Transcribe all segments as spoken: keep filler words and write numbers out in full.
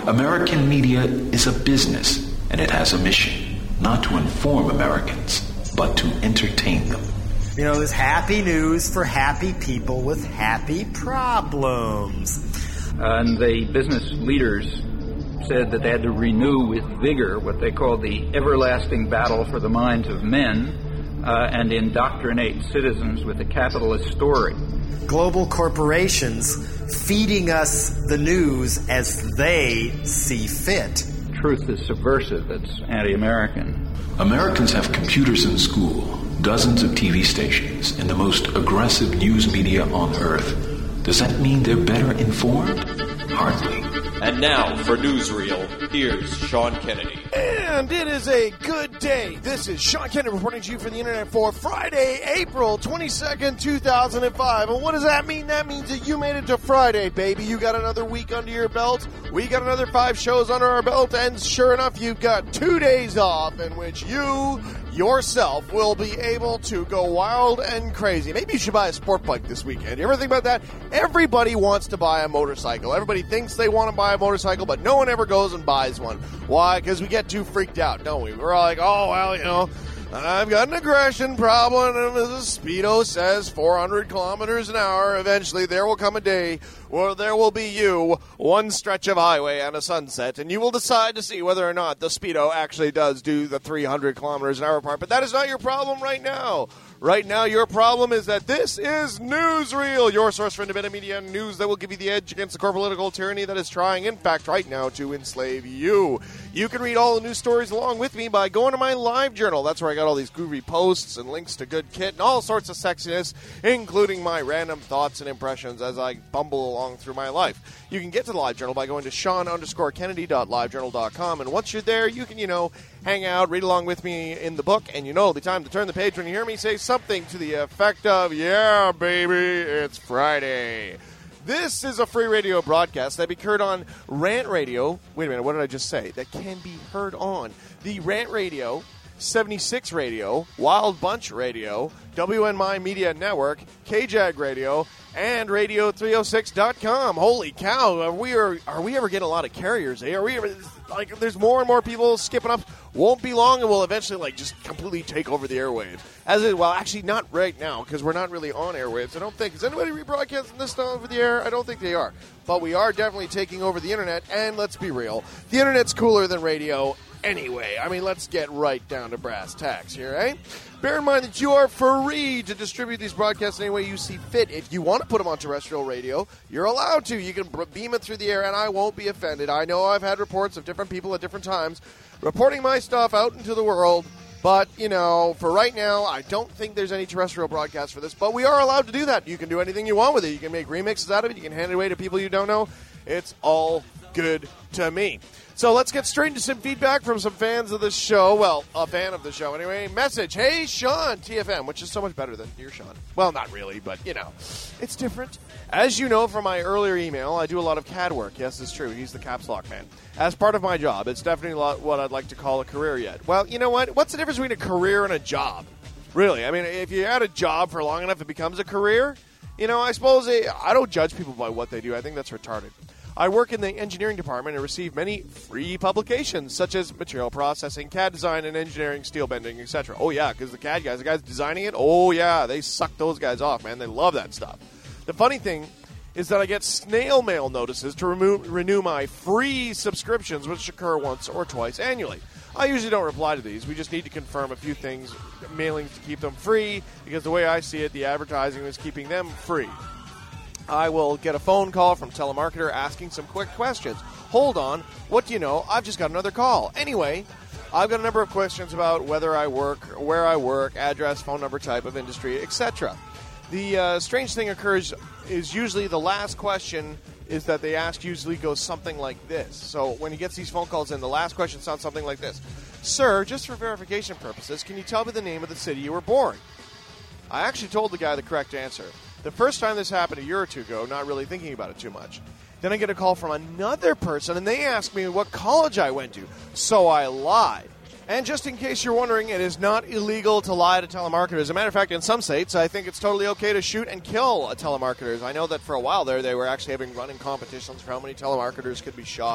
American media is a business, and it has a mission, not to inform Americans, but to entertain them. You know, there's happy news for happy people with happy problems. And the business leaders said that they had to renew with vigor what they called the everlasting battle for the minds of men uh, and indoctrinate citizens with the capitalist story. Global corporations feeding us the news as they see fit. Truth is subversive. It's anti-American. Americans have computers in school, dozens of T V stations, and the most aggressive news media on Earth. Does that mean they're better informed? Hardly. And now, for Newsreel, here's Sean Kennedy. And it is a good day. This is Sean Kennedy reporting to you from the Internet for Friday, April twenty-second, two thousand five. And what does that mean? That means that you made it to Friday, baby. You got another week under your belt. We got another five shows under our belt. And sure enough, you've got two days off in which you yourself will be able to go wild and crazy. Maybe you should buy a sport bike this weekend. You ever think about that? Everybody wants to buy a motorcycle. Everybody thinks they want to buy a motorcycle, but no one ever goes and buys one. Why? Because we get too freaked out, don't we? We're all like, oh, well, you know, I've got an aggression problem, and as the Speedo says, four hundred kilometers an hour. Eventually, there will come a day where there will be you, one stretch of highway and a sunset, and you will decide to see whether or not the Speedo actually does do the three hundred kilometers an hour part. But that is not your problem right now. Right now, your problem is that this is Newsreel, your source for independent media and news that will give you the edge against the core political tyranny that is trying, in fact, right now, to enslave you. You can read all the news stories along with me by going to my live journal. That's where I got all these groovy posts and links to good kit and all sorts of sexiness, including my random thoughts and impressions as I bumble along through my life. You can get to the live journal by going to Sean underscore Kennedy dot live journal dot com, and once you're there, you can, you know, hang out, read along with me in the book, and you know the time to turn the page when you hear me say something to the effect of, yeah, baby, it's Friday. This is a free radio broadcast that be heard on Rant Radio. Wait a minute, what did I just say? That can be heard on the Rant Radio, seventy-six Radio, Wild Bunch Radio, W N M I Media Network, K J A G Radio, and radio three oh six dot com. Holy cow, are we, are, are we ever getting a lot of carriers, eh? Are we ever, like, there's more and more people skipping up. Won't be long, and we'll eventually, like, just completely take over the airwaves. As it, well, actually, not right now, because we're not really on airwaves. I don't think. Is anybody rebroadcasting this stuff over the air? I don't think they are. But we are definitely taking over the Internet, and let's be real. The Internet's cooler than radio anyway. I mean, let's get right down to brass tacks here, eh? Bear in mind that you are free to distribute these broadcasts any way you see fit. If you want to put them on terrestrial radio, you're allowed to. You can beam it through the air, and I won't be offended. I know I've had reports of different people at different times reporting my stuff out into the world, but, you know, for right now, I don't think there's any terrestrial broadcast for this, but we are allowed to do that. You can do anything you want with it. You can make remixes out of it. You can hand it away to people you don't know. It's all good to me. So let's get straight into some feedback from some fans of the show. Well, a fan of the show anyway. Message, hey, Sean, T F M, which is so much better than your Sean. Well, not really, but, you know, it's different. As you know from my earlier email, I do a lot of C A D work. Yes, it's true. He's the caps lock man. As part of my job, it's definitely what I'd like to call a career yet. Well, you know what? What's the difference between a career and a job? Really? I mean, if you had a job for long enough, it becomes a career. You know, I suppose they, I don't judge people by what they do. I think that's retarded. I work in the engineering department and receive many free publications, such as material processing, C A D design, and engineering, steel bending, et cetera. Oh, yeah, because the C A D guys, the guys designing it, oh, yeah, they suck those guys off, man. They love that stuff. The funny thing is that I get snail mail notices to remo- renew my free subscriptions, which occur once or twice annually. I usually don't reply to these. We just need to confirm a few things, mailings to keep them free, because the way I see it, the advertising is keeping them free. I will get a phone call from telemarketer asking some quick questions. Hold on, what do you know? I've just got another call. Anyway, I've got a number of questions about whether I work, where I work, address, phone number, type of industry, et cetera. The uh, strange thing occurs is usually the last question is that they ask usually goes something like this. So when he gets these phone calls in, the last question sounds something like this. Sir, just for verification purposes, can you tell me the name of the city you were born? I actually told the guy the correct answer. The first time this happened a year or two ago, not really thinking about it too much. Then I get a call from another person, and they ask me what college I went to. So I lied. And just in case you're wondering, it is not illegal to lie to telemarketers. As a matter of fact, in some states, I think it's totally okay to shoot and kill telemarketers. I know that for a while there, they were actually having running competitions for how many telemarketers could be shot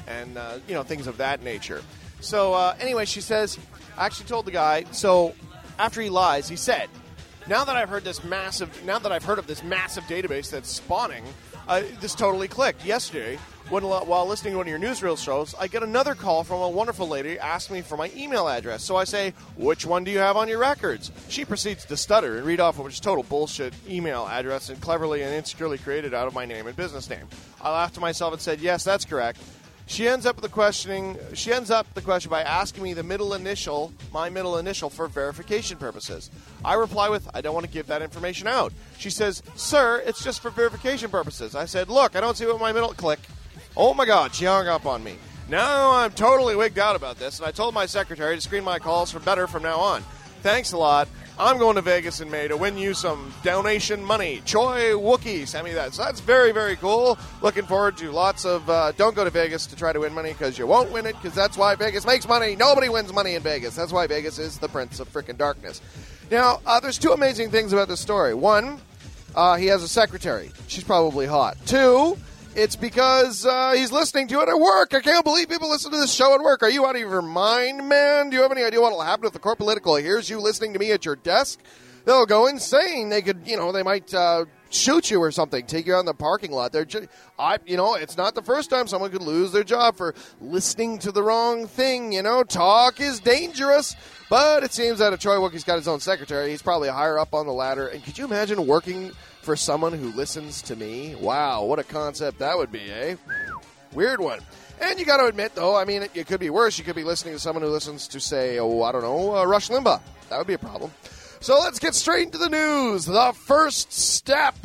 and uh, you know, things of that nature. So uh, anyway, she says, I actually told the guy, so after he lies, he said, now that I've heard this massive, now that I've heard of this massive database that's spawning, uh, this totally clicked. Yesterday, when, while listening to one of your newsreel shows, I get another call from a wonderful lady asking me for my email address. So I say, which one do you have on your records? She proceeds to stutter and read off which is total bullshit email address and cleverly and insecurely created out of my name and business name. I laughed to myself and said, yes, that's correct. She ends up the questioning. She ends up the question by asking me the middle initial, my middle initial, for verification purposes. I reply with, I don't want to give that information out. She says, sir, it's just for verification purposes. I said, look, I don't see what my middle, click. Oh my God, she hung up on me. Now I'm totally wigged out about this, and I told my secretary to screen my calls for better from now on. Thanks a lot. I'm going to Vegas in May to win you some donation money. Choi Wookie sent me that. So that's very, very cool. Looking forward to lots of, uh, don't go to Vegas to try to win money because you won't win it, because that's why Vegas makes money. Nobody wins money in Vegas. That's why Vegas is the prince of frickin' darkness. Now, uh, there's two amazing things about this story. One, uh, he has a secretary. She's probably hot. Two, it's because uh, he's listening to it at work. I can't believe people listen to this show at work. Are you out of your mind, man? Do you have any idea what will happen if the Core Political hears you listening to me at your desk? They'll go insane. They could, you know, they might uh, shoot you or something, take you out in the parking lot. They're, ju- I, you know, it's not the first time someone could lose their job for listening to the wrong thing. You know, talk is dangerous. But it seems that if Troy Wookie's got his own secretary, he's probably higher up on the ladder. And could you imagine working for someone who listens to me? Wow, what a concept that would be, eh? Weird one. And you got to admit, though, I mean, it, it could be worse. You could be listening to someone who listens to, say, oh, I don't know, uh, Rush Limbaugh. That would be a problem. So let's get straight into the news. The first step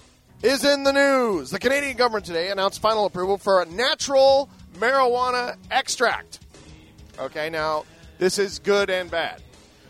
is in the news. The Canadian government today announced final approval for a natural marijuana extract. Okay, now, this is good and bad.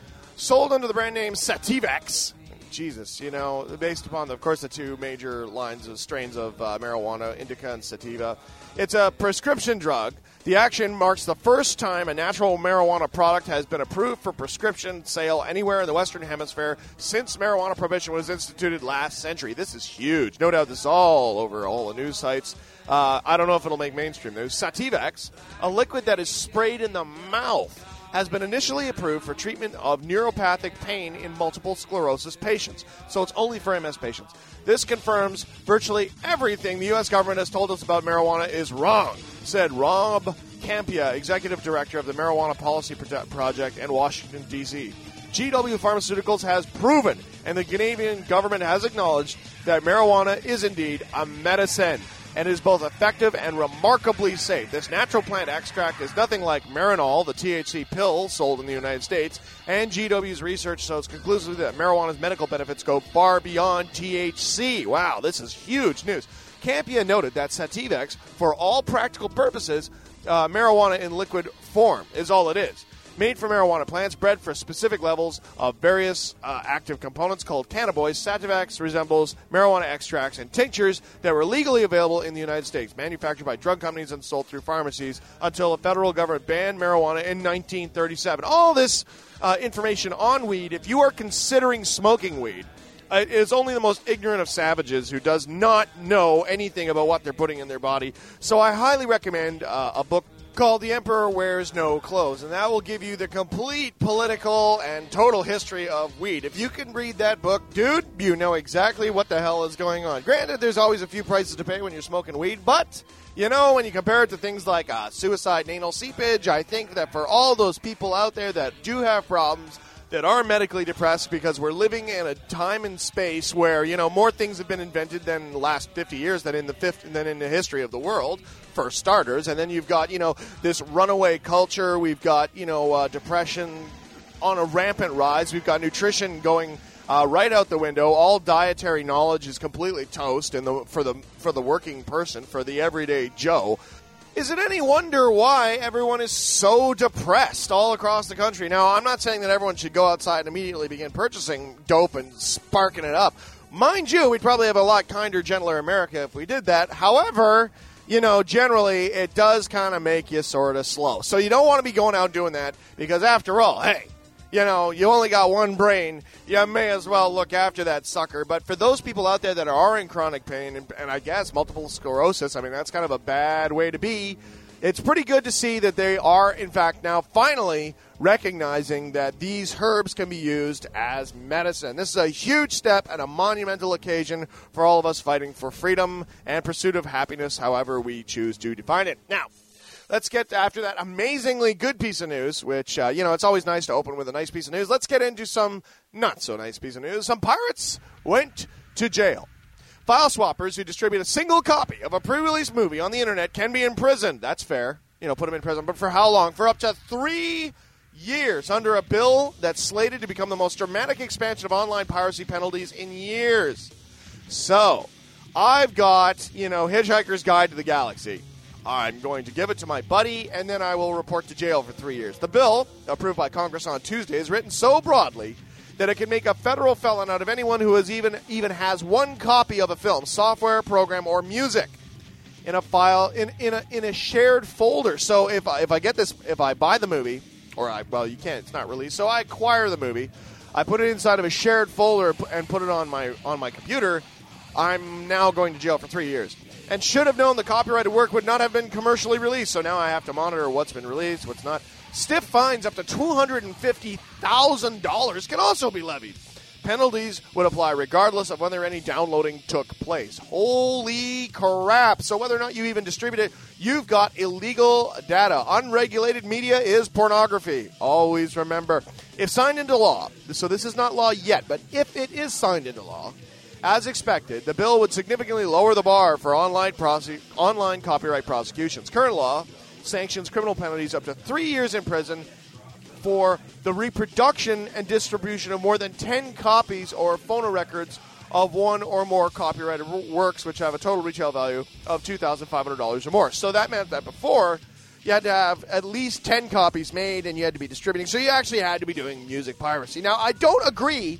Sold under the brand name Sativex. Jesus, you know, based upon, the, of course, the two major lines of strains of uh, marijuana, indica and sativa. It's a prescription drug. The action marks the first time a natural marijuana product has been approved for prescription sale anywhere in the Western Hemisphere since marijuana prohibition was instituted last century. This is huge. No doubt this is all over all the news sites. Uh, I don't know if it'll make mainstream news. Sativex, a liquid that is sprayed in the mouth, has been initially approved for treatment of neuropathic pain in multiple sclerosis patients. So it's only for M S patients. This confirms virtually everything the U S government has told us about marijuana is wrong, said Rob Campia, Executive Director of the Marijuana Policy Project in Washington, D C G W Pharmaceuticals has proven, and the Canadian government has acknowledged, that marijuana is indeed a medicine and is both effective and remarkably safe. This natural plant extract is nothing like Marinol, the T H C pill sold in the United States, and G W's research shows conclusively that marijuana's medical benefits go far beyond T H C. Wow, this is huge news. Campia noted that Sativex, for all practical purposes, uh, marijuana in liquid form is all it is. Made from marijuana plants, bred for specific levels of various uh, active components called cannabinoids, Sativex resembles marijuana extracts and tinctures that were legally available in the United States, manufactured by drug companies and sold through pharmacies until the federal government banned marijuana in nineteen thirty-seven. All this uh, information on weed, if you are considering smoking weed, uh, is only the most ignorant of savages who does not know anything about what they're putting in their body. So I highly recommend uh, a book called The Emperor Wears No Clothes, and that will give you the complete political and total history of weed. If you can read that book, dude, you know exactly what the hell is going on. Granted, there's always a few prices to pay when you're smoking weed, but, you know, when you compare it to things like uh, suicide and anal seepage, I think that for all those people out there that do have problems, that are medically depressed, because we're living in a time and space where, you know, more things have been invented than in the last fifty years than in the fifth, than in the history of the world, for starters. And then you've got, you know, this runaway culture. We've got, you know, uh, depression on a rampant rise. We've got nutrition going uh, right out the window. All dietary knowledge is completely toast in the, for the for the working person, for the everyday Joe. Is it any wonder why everyone is so depressed all across the country? Now, I'm not saying that everyone should go outside and immediately begin purchasing dope and sparking it up. Mind you, we'd probably have a lot kinder, gentler America if we did that. However, you know, generally, it does kind of make you sort of slow. So you don't want to be going out doing that because, after all, hey, you know, you only got one brain. You may as well look after that sucker. But for those people out there that are in chronic pain and, and I guess multiple sclerosis, I mean, that's kind of a bad way to be. it's pretty good to see that they are, in fact, now finally recognizing that these herbs can be used as medicine. This is a huge step and a monumental occasion for all of us fighting for freedom and pursuit of happiness, however we choose to define it. Now, let's get to, after that amazingly good piece of news, which, uh, you know, it's always nice to open with a nice piece of news. Let's get into some not-so-nice piece of news. Some pirates went to jail. File swappers who distribute a single copy of a pre-release movie on the internet can be imprisoned. That's fair. You know, put them in prison. But for how long? For up to three years under a bill that's slated to become the most dramatic expansion of online piracy penalties in years. So, I've got, you know, Hitchhiker's Guide to the Galaxy. I'm going to give it to my buddy, and then I will report to jail for three years. The bill, approved by Congress on Tuesday, is written so broadly that it can make a federal felon out of anyone who has even even has one copy of a film, software, program, or music in a file in in a in a shared folder. So if I, if I get this, if I buy the movie, or I well, you can't, it's not released. So I acquire the movie, I put it inside of a shared folder and put it on my on my computer. I'm now going to jail for three years. And should have known the copyrighted work would not have been commercially released. So now I have to monitor what's been released, what's not. Stiff fines up to two hundred fifty thousand dollars can also be levied. Penalties would apply regardless of whether any downloading took place. Holy crap. So whether or not you even distribute it, you've got illegal data. Unregulated media is pornography. Always remember, if signed into law, so this is not law yet, but if it is signed into law, as expected, the bill would significantly lower the bar for online prosec- online copyright prosecutions. Current law sanctions criminal penalties up to three years in prison for the reproduction and distribution of more than ten copies or phonorecords of one or more copyrighted works which have a total retail value of two thousand five hundred dollars or more. So that meant that before, you had to have at least ten copies made and you had to be distributing. So you actually had to be doing music piracy. Now, I don't agree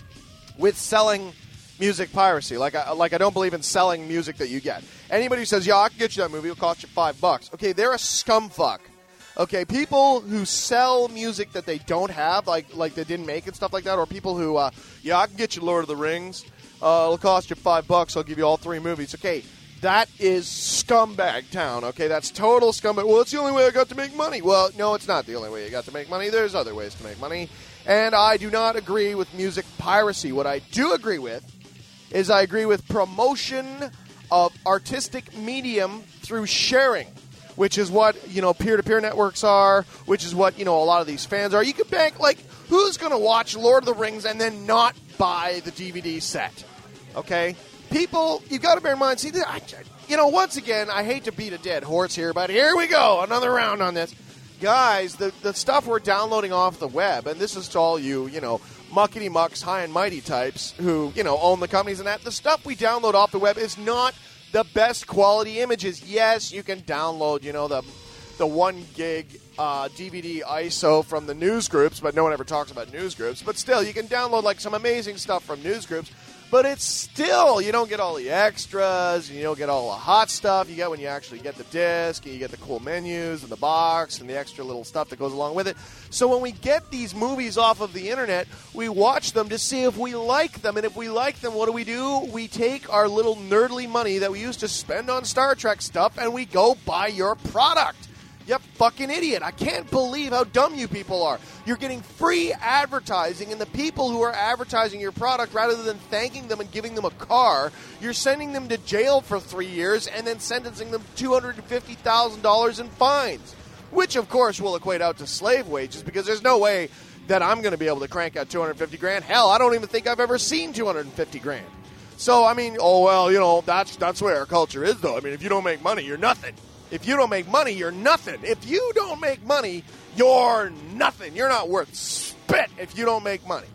with selling music piracy. Like I, like I don't believe in selling music that you get. Anybody who says, yeah, I can get you that movie, it'll cost you five bucks. Okay, they're a scumfuck. Okay, people who sell music that they don't have, like like they didn't make and stuff like that, or people who, uh, yeah, I can get you Lord of the Rings, uh, it'll cost you five bucks, I'll give you all three movies. Okay, that is scumbag town, okay? That's total scumbag. Well, it's the only way I got to make money. Well, no, it's not the only way you got to make money. There's other ways to make money. And I do not agree with music piracy. What I do agree with is I agree with promotion of artistic medium through sharing, which is what, you know, peer-to-peer networks are, which is what, you know, a lot of these fans are. You can bank, like, who's going to watch Lord of the Rings and then not buy the D V D set? Okay? People, you've got to bear in mind, see, I, you know, once again, I hate to beat a dead horse here, but here we go, another round on this. Guys, the, the stuff we're downloading off the web, and this is to all you, you know, muckety-mucks, high and mighty types who, you know, own the companies and that, the stuff we download off the web is not the best quality images. Yes, you can download, you know, the the one gig uh, D V D I S O from the news groups, but no one ever talks about news groups. But still, you can download, like, some amazing stuff from news groups. But it's still, you don't get all the extras, and you don't get all the hot stuff you get when you actually get the disc, and you get the cool menus and the box and the extra little stuff that goes along with it. So when we get these movies off of the internet, we watch them to see if we like them. And if we like them, what do we do? We take our little nerdly money that we used to spend on Star Trek stuff, and we go buy your product. You fucking idiot. I can't believe how dumb you people are. You're getting free advertising, and the people who are advertising your product, rather than thanking them and giving them a car, you're sending them to jail for three years and then sentencing them to two hundred fifty thousand dollars in fines, which, of course, will equate out to slave wages, because there's no way that I'm going to be able to crank out two hundred fifty grand. Hell, I don't even think I've ever seen two hundred fifty grand. So, I mean, oh, well, you know, that's, that's where our culture is, though. I mean, if you don't make money, you're nothing. If you don't make money, you're nothing. If you don't make money, you're nothing. You're not worth spit if you don't make money.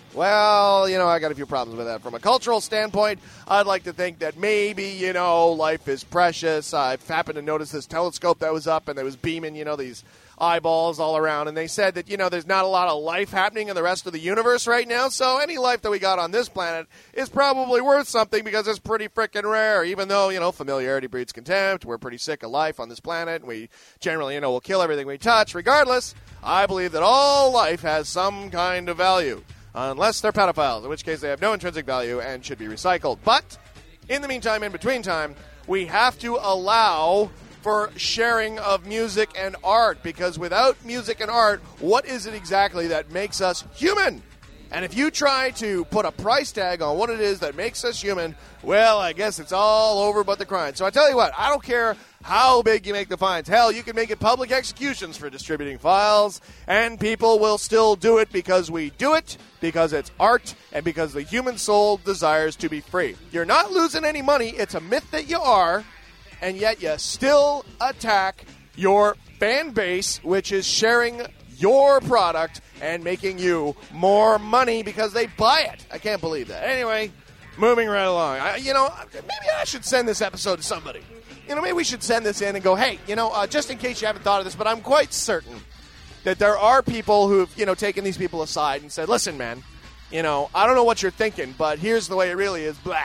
Well, you know, I got a few problems with that. From a cultural standpoint, I'd like to think that maybe, you know, life is precious. I happened to notice this telescope that was up, and it was beaming, you know, these eyeballs all around, and they said that, you know, there's not a lot of life happening in the rest of the universe right now, so any life that we got on this planet is probably worth something because it's pretty freaking rare, even though, you know, familiarity breeds contempt. We're pretty sick of life on this planet, and we generally, you know, will kill everything we touch. Regardless, I believe that all life has some kind of value, unless they're pedophiles, in which case they have no intrinsic value and should be recycled. But in the meantime, in between time, we have to allow for sharing of music and art, because without music and art, what is it exactly that makes us human? And if you try to put a price tag on what it is that makes us human, well, I guess it's all over but the crime. So I tell you what, I don't care how big you make the fines. Hell, you can make it public executions for distributing files, and people will still do it because we do it, because it's art, and because the human soul desires to be free. You're not losing any money. It's a myth that you are, and yet you still attack your fan base, which is sharing your product and making you more money because they buy it. I can't believe that. Anyway, moving right along. I, you know, maybe I should send this episode to somebody. You know, maybe we should send this in and go, hey, you know, uh, just in case you haven't thought of this, but I'm quite certain that there are people who've, you know, taken these people aside and said, listen, man, you know, I don't know what you're thinking, but here's the way it really is, blah.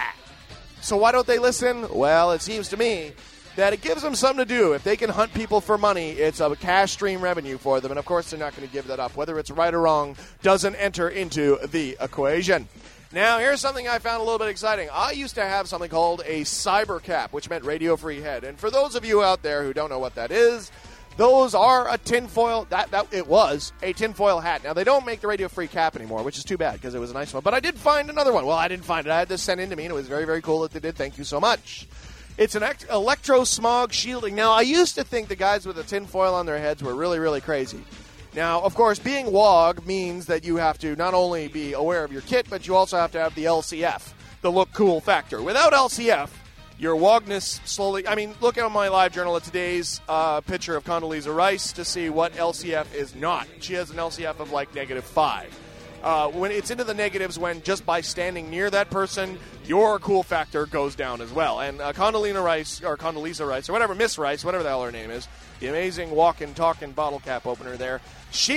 So why don't they listen? Well, it seems to me that it gives them something to do. If they can hunt people for money, it's a cash stream revenue for them. And, of course, they're not going to give that up. Whether it's right or wrong doesn't enter into the equation. Now, here's something I found a little bit exciting. I used to have something called a cyber cap, which meant radio-free head. And for those of you out there who don't know what that is, those are a tinfoil, that, that it was a tinfoil hat. Now, they don't make the radio-free cap anymore, which is too bad because it was a nice one. But I did find another one. Well, I didn't find it. I had this sent in to me, and it was very, very cool that they did. Thank you so much. It's an ect- electro-smog shielding. Now, I used to think the guys with the tinfoil on their heads were really, really crazy. Now, of course, being W O G means that you have to not only be aware of your kit, but you also have to have the L C F, the look cool factor. Without L C F, your wogness slowly... I mean, look at my live journal at today's uh, picture of Condoleezza Rice to see what L C F is not. She has an L C F of like negative five. Uh, when it's into the negatives when just by standing near that person, your cool factor goes down as well. And uh, Condoleezza Rice, or Condoleezza Rice, or whatever, Miss Rice, whatever the hell her name is, the amazing walking, talking bottle cap opener there, she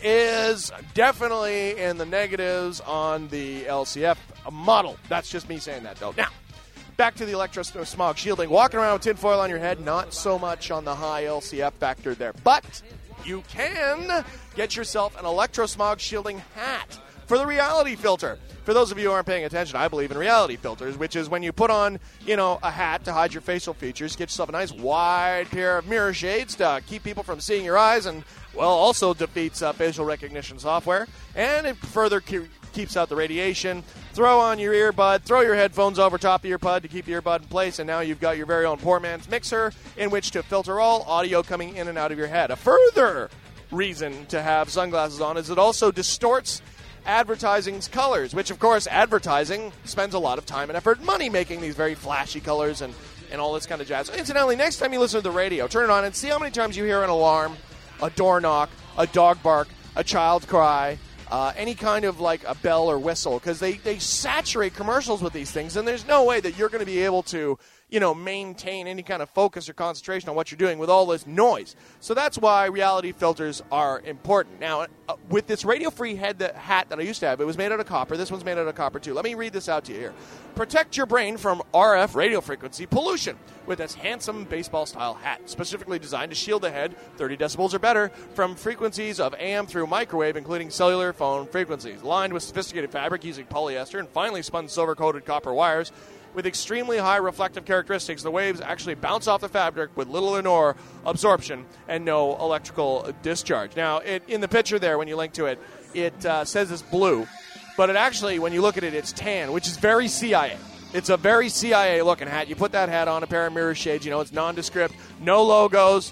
is definitely in the negatives on the L C F model. That's just me saying that, though. Now, back to the electro-smog shielding. Walking around with tinfoil on your head, not so much on the high L C F factor there. But you can get yourself an electro-smog shielding hat for the reality filter. For those of you who aren't paying attention, I believe in reality filters, which is when you put on, you know, a hat to hide your facial features, get yourself a nice wide pair of mirror shades to keep people from seeing your eyes, and, well, also defeats uh, facial recognition software, and it further ke- keeps out the radiation. Throw on your earbud, throw your headphones over top of your earbud to keep your earbud in place, and now you've got your very own poor man's mixer in which to filter all audio coming in and out of your head. A further reason to have sunglasses on is it also distorts advertising's colors, which, of course, advertising spends a lot of time and effort and money making these very flashy colors and, and all this kind of jazz. So, incidentally, next time you listen to the radio, turn it on and see how many times you hear an alarm, a door knock, a dog bark, a child cry, uh, any kind of, like, a bell or whistle, because they, they saturate commercials with these things, and there's no way that you're going to be able to, you know, maintain any kind of focus or concentration on what you're doing with all this noise. So that's why reality filters are important. Now, uh, with this radio-free head that, hat that I used to have, it was made out of copper. This one's made out of copper, too. Let me read this out to you here. Protect your brain from R F radio frequency pollution with this handsome baseball-style hat, specifically designed to shield the head, thirty decibels or better, from frequencies of A M through microwave, including cellular phone frequencies. Lined with sophisticated fabric using polyester and finely spun silver-coated copper wires, with extremely high reflective characteristics, the waves actually bounce off the fabric with little or no absorption and no electrical discharge. Now, it, in the picture there, when you link to it, it uh, says it's blue, but it actually, when you look at it, it's tan, which is very C I A. It's a very C I A-looking hat. You put that hat on, a pair of mirror shades, you know, it's nondescript, no logos,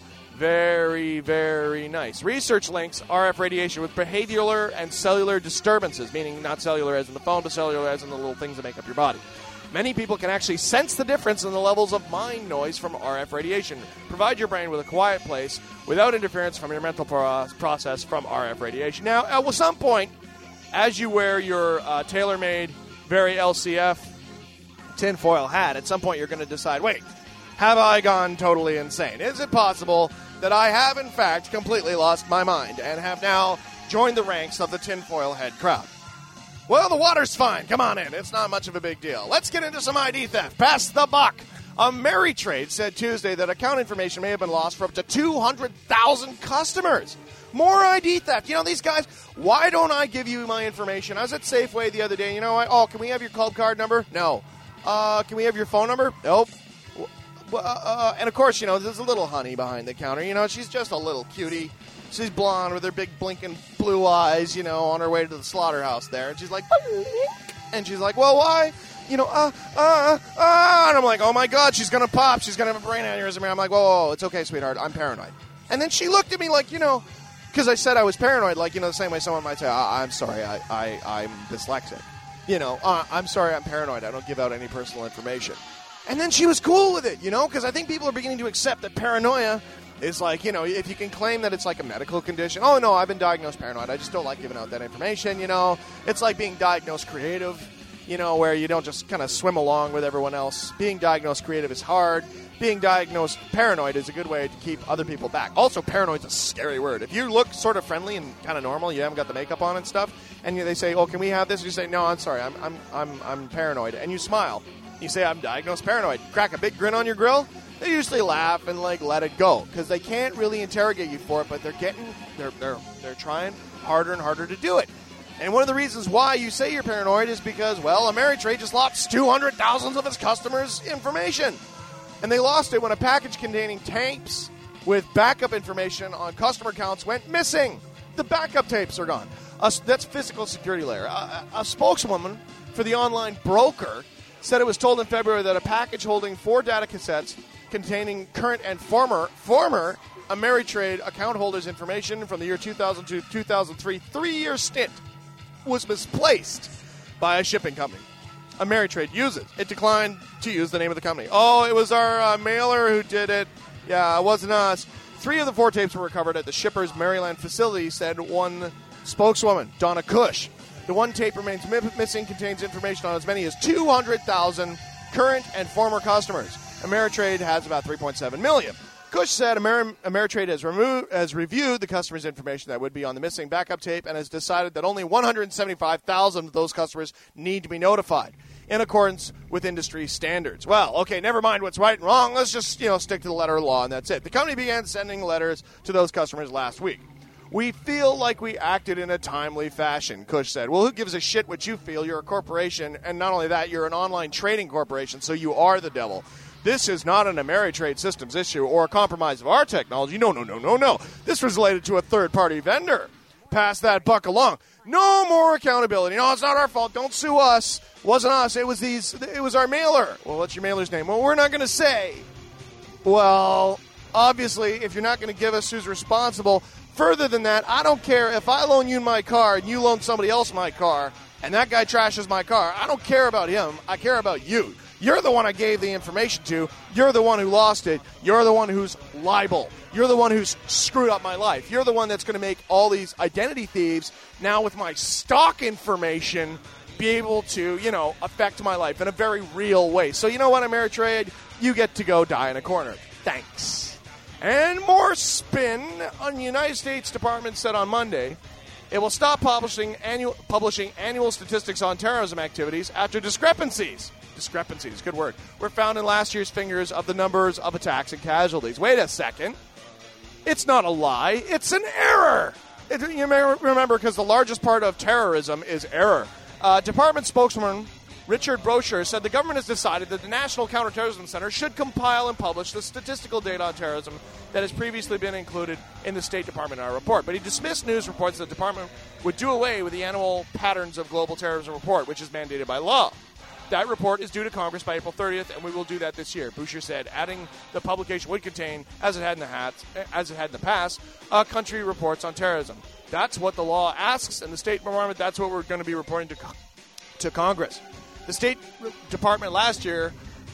very, very nice. Research links R F radiation with behavioral and cellular disturbances, meaning not cellular as in the phone, but cellular as in the little things that make up your body. Many people can actually sense the difference in the levels of mind noise from R F radiation. Provide your brain with a quiet place without interference from your mental pro- process from R F radiation. Now, at some point, as you wear your uh, tailor-made, very L C F tinfoil hat, at some point you're going to decide, wait, have I gone totally insane? Is it possible that I have, in fact, completely lost my mind and have now joined the ranks of the tinfoil head crowd? Well, the water's fine. Come on in. It's not much of a big deal. Let's get into some I D theft. Pass the buck. Ameritrade said Tuesday that account information may have been lost for up to two hundred thousand customers. More I D theft. You know, these guys, why don't I give you my information? I was at Safeway the other day. You know, I, oh, can we have your club card number? No. Uh, can we have your phone number? Nope. uh, uh, and of course, you know, there's a little honey behind the counter. You know, she's just a little cutie. She's blonde with her big blinking blue eyes, you know, on her way to the slaughterhouse there. And she's like, and she's like, well, why? You know, uh, uh, uh, and I'm like, oh my God, she's going to pop. She's going to have a brain aneurysm. I'm like, whoa, whoa, whoa, it's okay, sweetheart. I'm paranoid. And then she looked at me like, you know, because I said I was paranoid, like, you know, the same way someone might say, oh, I'm sorry, I, I, I'm dyslexic. You know, uh, I'm sorry, I'm paranoid. I don't give out any personal information. And then she was cool with it, you know, because I think people are beginning to accept that paranoia is like, you know, if you can claim that it's like a medical condition. Oh, no, I've been diagnosed paranoid. I just don't like giving out that information, you know. It's like being diagnosed creative, you know, where you don't just kind of swim along with everyone else. Being diagnosed creative is hard. Being diagnosed paranoid is a good way to keep other people back. Also, paranoid's a scary word. If you look sort of friendly and kind of normal, you haven't got the makeup on and stuff, and they say, oh, can we have this? You say, no, I'm sorry, I'm I'm I'm I'm paranoid. And you smile. You say, I'm diagnosed paranoid. Crack a big grin on your grill. They usually laugh and like let it go because they can't really interrogate you for it, but they're getting they're they're they're trying harder and harder to do it. And one of the reasons why you say you're paranoid is because, well, Ameritrade just lost two hundred thousand of its customers' information. And they lost it when a package containing tapes with backup information on customer accounts went missing. The backup tapes are gone. Uh, that's physical security layer. A, a spokeswoman for the online broker said it was told in February that a package holding four data cassettes containing current and former former Ameritrade account holders' information from the year two thousand two to two thousand three, three-year stint, was misplaced by a shipping company Ameritrade uses. It declined to use the name of the company. Oh, it was our uh, mailer who did it. Yeah, it wasn't us. Three of the four tapes were recovered at the shipper's Maryland facility, said one spokeswoman, Donna Cush. The one tape remains mi- missing, contains information on as many as two hundred thousand current and former customers. Ameritrade has about three point seven million. Cush said Amer- Ameritrade has, remo- has reviewed the customer's information that would be on the missing backup tape and has decided that only one hundred seventy-five thousand of those customers need to be notified in accordance with industry standards. Well, okay, never mind what's right and wrong. Let's just, you know, stick to the letter of the law, and that's it. The company began sending letters to those customers last week. We feel like we acted in a timely fashion, Cush said. Well, who gives a shit what you feel? You're a corporation, and not only that, you're an online trading corporation, so you are the devil. This is not an Ameritrade Systems issue or a compromise of our technology. No, no, no, no, no. This was related to a third-party vendor. Pass that buck along. No more accountability. No, it's not our fault. Don't sue us. It wasn't us. It was these. It was our mailer. Well, what's your mailer's name? Well, we're not going to say. Well, obviously, if you're not going to give us who's responsible, further than that, I don't care if I loan you my car and you loan somebody else my car, and that guy trashes my car. I don't care about him. I care about you. You're the one I gave the information to. You're the one who lost it. You're the one who's liable. You're the one who's screwed up my life. You're the one that's going to make all these identity thieves now with my stock information be able to, you know, affect my life in a very real way. So you know what, Ameritrade? You get to go die in a corner. Thanks. And more spin on the United States Department said on Monday it will stop publishing annual, publishing annual statistics on terrorism activities after discrepancies. Discrepancies, good word, were found in last year's figures of the numbers of attacks and casualties. Wait a second. It's not a lie. It's an error. It, you may remember, because the largest part of terrorism is error. Uh, Department spokesman Richard Brosher said the government has decided that the National Counterterrorism Center should compile and publish the statistical data on terrorism that has previously been included in the State Department in our report. But he dismissed news reports that the department would do away with the annual Patterns of Global Terrorism report, which is mandated by law. That report is due to Congress by April thirtieth, and we will do that this year. Boucher said, adding the publication would contain, as it had in the hat, as it had in the past, uh, country reports on terrorism. That's what the law asks, and the State Department, that's what we're going to be reporting to to Congress. The State Department last year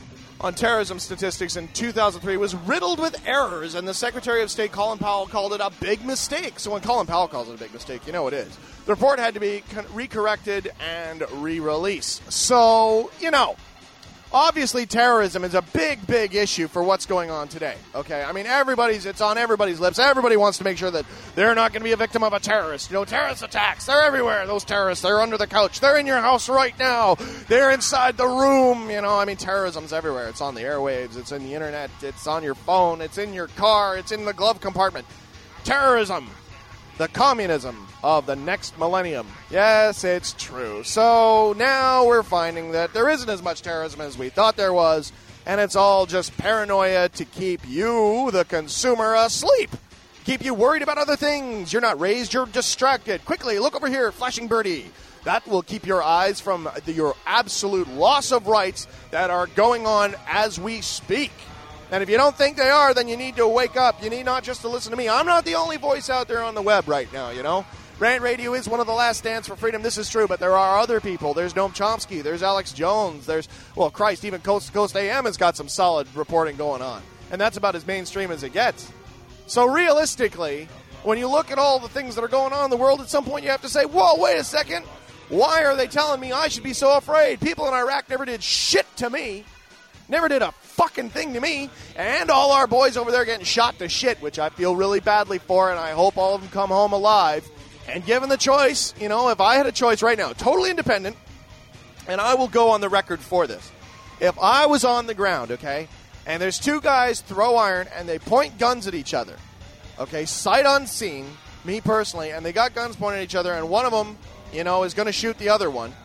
on terrorism statistics in two thousand three was riddled with errors, and the Secretary of State, Colin Powell, called it a big mistake. So when Colin Powell calls it a big mistake, you know it is. The report had to be recorrected and re-released. So, you know, obviously terrorism is a big, big issue for what's going on today. Okay, I mean, everybody's, it's on everybody's lips. Everybody wants to make sure that they're not going to be a victim of a terrorist. You know, terrorist attacks, they're everywhere. Those terrorists, they're under the couch. They're in your house right now. They're inside the room. You know, I mean, terrorism's everywhere. It's on the airwaves. It's in the internet. It's on your phone. It's in your car. It's in the glove compartment. Terrorism. The communism of the next millennium. Yes, it's true. So now we're finding that there isn't as much terrorism as we thought there was. And it's all just paranoia to keep you, the consumer, asleep. Keep you worried about other things. You're not raised, you're distracted. Quickly, look over here, flashing birdie. That will keep your eyes from the, your absolute loss of rights that are going on as we speak. And if you don't think they are, then you need to wake up. You need not just to listen to me. I'm not the only voice out there on the web right now, you know. Rant Radio is one of the last stands for freedom. This is true, but there are other people. There's Noam Chomsky. There's Alex Jones. There's, well, Christ, even Coast to Coast A M has got some solid reporting going on. And that's about as mainstream as it gets. So realistically, when you look at all the things that are going on in the world, at some point you have to say, whoa, wait a second. Why are they telling me I should be so afraid? People in Iraq never did shit to me. Never did a fucking thing to me. And all our boys over there getting shot to shit, which I feel really badly for, and I hope all of them come home alive. And given the choice, you know, if I had a choice right now, totally independent, and I will go on the record for this. If I was on the ground, okay, and there's two guys throw iron and they point guns at each other, okay, sight unseen, me personally, and they got guns pointed at each other, and one of them, you know, is going to shoot the other one,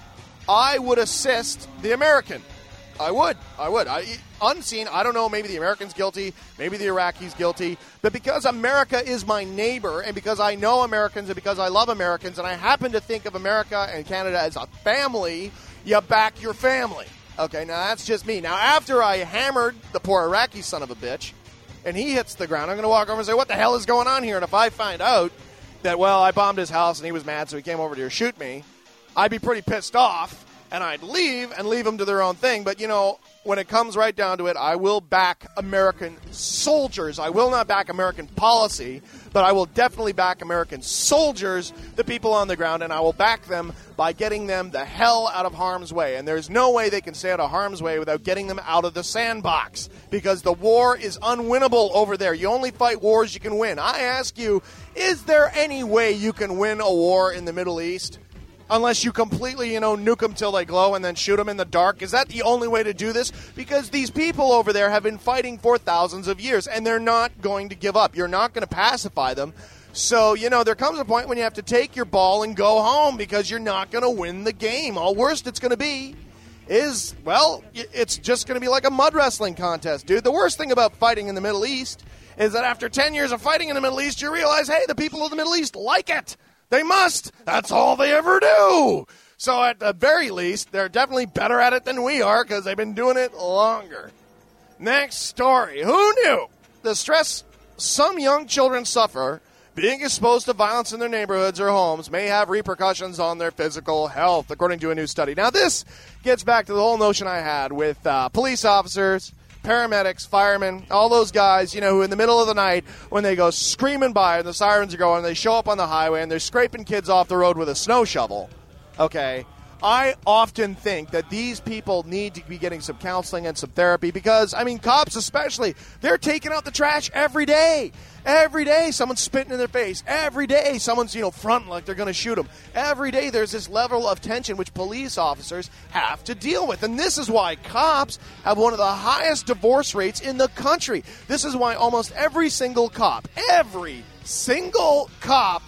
I would assist the American. I would. I would. I, unseen, I don't know, maybe the American's guilty, maybe the Iraqi's guilty, but because America is my neighbor, and because I know Americans, and because I love Americans, and I happen to think of America and Canada as a family, you back your family. Okay, now that's just me. Now, after I hammered the poor Iraqi son of a bitch, and he hits the ground, I'm going to walk over and say, what the hell is going on here? And if I find out that, well, I bombed his house and he was mad, so he came over to shoot me, I'd be pretty pissed off. And I'd leave and leave them to their own thing. But, you know, when it comes right down to it, I will back American soldiers. I will not back American policy, but I will definitely back American soldiers, the people on the ground, and I will back them by getting them the hell out of harm's way. And there's no way they can stay out of harm's way without getting them out of the sandbox, because the war is unwinnable over there. You only fight wars you can win. I ask you, is there any way you can win a war in the Middle East? Unless you completely, you know, nuke them till they glow and then shoot them in the dark. Is that the only way to do this? Because these people over there have been fighting for thousands of years, and they're not going to give up. You're not going to pacify them. So, you know, there comes a point when you have to take your ball and go home because you're not going to win the game. All worst it's going to be is, well, it's just going to be like a mud wrestling contest, dude. The worst thing about fighting in the Middle East is that after ten years of fighting in the Middle East, you realize, hey, the people of the Middle East like it. They must. That's all they ever do. So at the very least, they're definitely better at it than we are because they've been doing it longer. Next story. Who knew? The stress some young children suffer being exposed to violence in their neighborhoods or homes may have repercussions on their physical health, according to a new study. Now, this gets back to the whole notion I had with uh, police officers, paramedics, firemen, all those guys, you know, who in the middle of the night, when they go screaming by and the sirens are going, and they show up on the highway and they're scraping kids off the road with a snow shovel, okay, I often think that these people need to be getting some counseling and some therapy because, I mean, cops especially, they're taking out the trash every day. Every day someone's spitting in their face. Every day someone's, you know, fronting like they're going to shoot them. Every day there's this level of tension which police officers have to deal with. And this is why cops have one of the highest divorce rates in the country. This is why almost every single cop, every single cop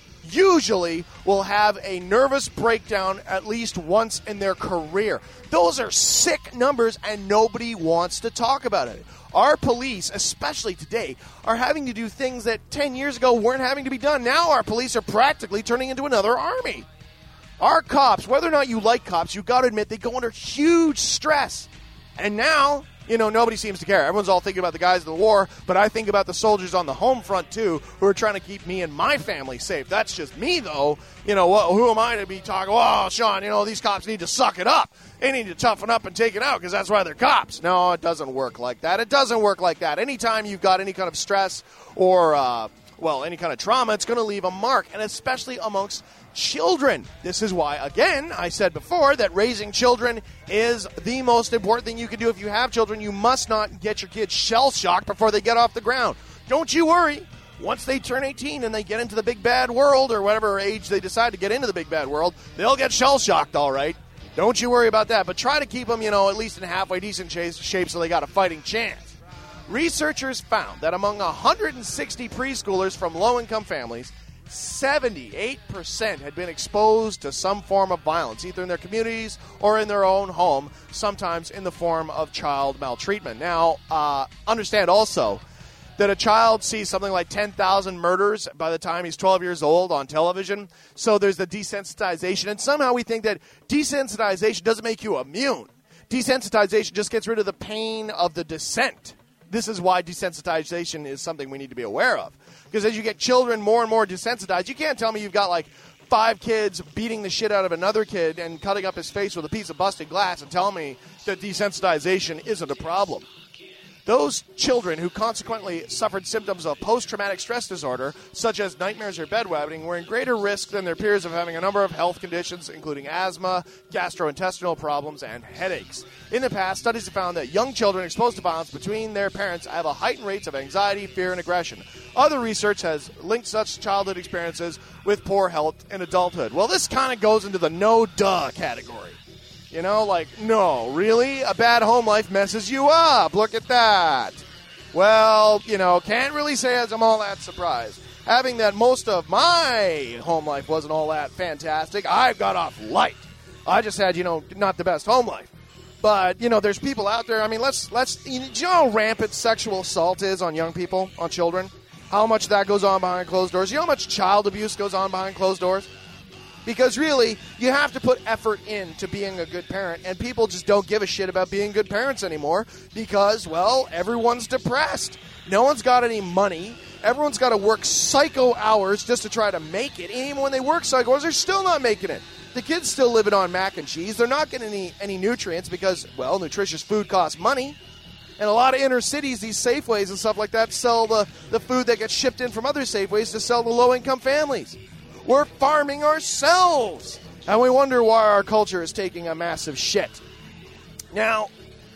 usually will have a nervous breakdown at least once in their career. Those are sick numbers, and nobody wants to talk about it. Our police, especially today, are having to do things that ten years ago weren't having to be done. Now our police are practically turning into another army. Our cops, whether or not you like cops, you've got to admit they go under huge stress. And now, you know, nobody seems to care. Everyone's all thinking about the guys in the war, but I think about the soldiers on the home front, too, who are trying to keep me and my family safe. That's just me, though. You know, well, who am I to be talking, oh, Sean, you know, these cops need to suck it up. They need to toughen up and take it out because that's why they're cops. No, it doesn't work like that. It doesn't work like that. Anytime you've got any kind of stress or, uh, well, any kind of trauma, it's going to leave a mark, and especially amongst children. This is why, again, I said before that raising children is the most important thing you can do. If you have children, you must not get your kids shell-shocked before they get off the ground. Don't you worry. Once they turn eighteen and they get into the big bad world, or whatever age they decide to get into the big bad world, they'll get shell-shocked, all right. Don't you worry about that. But try to keep them, you know, at least in halfway decent shape so they got a fighting chance. Researchers found that among one hundred sixty preschoolers from low-income families, seventy-eight percent had been exposed to some form of violence, either in their communities or in their own home, sometimes in the form of child maltreatment. Now, uh, understand also that a child sees something like ten thousand murders by the time he's twelve years old on television. So there's the desensitization. And somehow we think that desensitization doesn't make you immune. Desensitization just gets rid of the pain of the dissent. This is why desensitization is something we need to be aware of. Because as you get children more and more desensitized, you can't tell me you've got like five kids beating the shit out of another kid and cutting up his face with a piece of busted glass and tell me that desensitization isn't a problem. Those children who consequently suffered symptoms of post-traumatic stress disorder, such as nightmares or bedwetting, were in greater risk than their peers of having a number of health conditions, including asthma, gastrointestinal problems, and headaches. In the past, studies have found that young children exposed to violence between their parents have a heightened rates of anxiety, fear, and aggression. Other research has linked such childhood experiences with poor health in adulthood. Well, this kind of goes into the no-duh category. You know, like, no, really? A bad home life messes you up. Look at that. Well, you know, can't really say as I'm all that surprised. Having that most of my home life wasn't all that fantastic, I got off light. I just had, you know, not the best home life. But, you know, there's people out there, I mean, let's, let's, you know how rampant sexual assault is on young people, on children? How much that goes on behind closed doors? You know how much child abuse goes on behind closed doors? Because really, you have to put effort into being a good parent, and people just don't give a shit about being good parents anymore because, well, everyone's depressed. No one's got any money. Everyone's got to work psycho hours just to try to make it. And even when they work psycho hours, they're still not making it. The kids still living on mac and cheese. They're not getting any, any nutrients because, well, nutritious food costs money. And a lot of inner cities, these Safeways and stuff like that, sell the, the food that gets shipped in from other Safeways to sell to low-income families. We're farming ourselves. And we wonder why our culture is taking a massive shit. Now,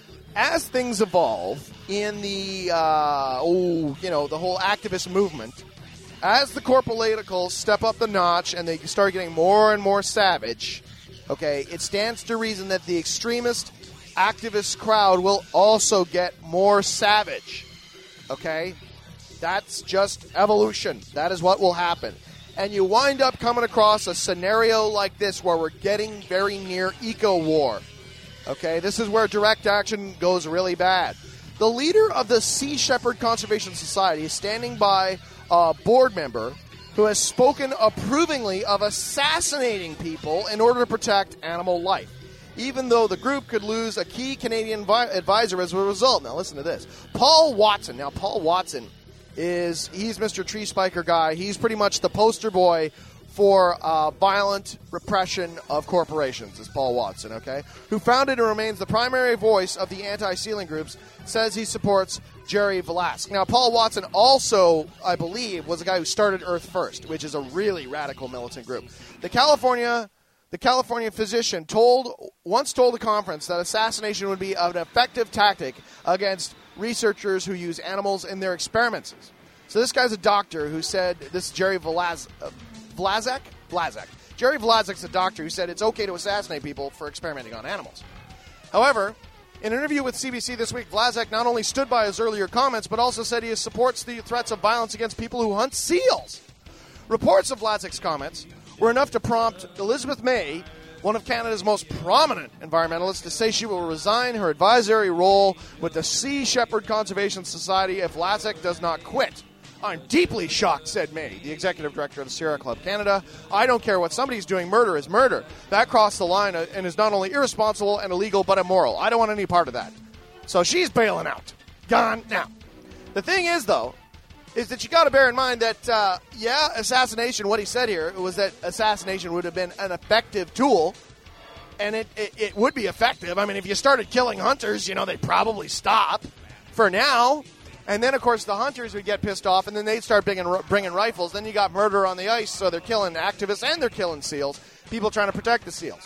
as things evolve in the, uh, oh, you know, the whole activist movement, as the corporaticals step up the notch and they start getting more and more savage, okay, it stands to reason that the extremist activist crowd will also get more savage, okay? That's just evolution. That is what will happen. And you wind up coming across a scenario like this where we're getting very near eco-war. Okay, this is where direct action goes really bad. The leader of the Sea Shepherd Conservation Society is standing by a board member who has spoken approvingly of assassinating people in order to protect animal life, even though the group could lose a key Canadian vi- advisor as a result. Now listen to this. Paul Watson. Now Paul Watson is, he's Mister Tree Spiker guy. He's pretty much the poster boy for uh, violent repression of corporations, is Paul Watson, okay? Who founded and remains the primary voice of the anti-sealing groups, says he supports Jerry Vlask. Now, Paul Watson also, I believe, was the guy who started Earth First, which is a really radical militant group. The California... The California physician told once told a conference that assassination would be an effective tactic against researchers who use animals in their experiments. So this guy's a doctor who said, this is Jerry Vlaz, uh, Vlazak? Vlazak. Jerry Vlazak's a doctor who said it's okay to assassinate people for experimenting on animals. However, in an interview with C B C this week, Vlazak not only stood by his earlier comments, but also said he supports the threats of violence against people who hunt seals. Reports of Vlazak's comments were enough to prompt Elizabeth May, one of Canada's most prominent environmentalists, to say she will resign her advisory role with the Sea Shepherd Conservation Society if Vlazak does not quit. I'm deeply shocked, said May, the executive director of the Sierra Club Canada. I don't care what somebody's doing. Murder is murder. That crossed the line and is not only irresponsible and illegal, but immoral. I don't want any part of that. So she's bailing out. Gone now. The thing is, though, is that you got to bear in mind that, uh, yeah, assassination, what he said here was that assassination would have been an effective tool, and it, it, it would be effective. I mean, if you started killing hunters, you know, they'd probably stop for now. And then, of course, the hunters would get pissed off, and then they'd start bringing, bringing rifles. Then you got murder on the ice, so they're killing activists and they're killing seals, people trying to protect the seals.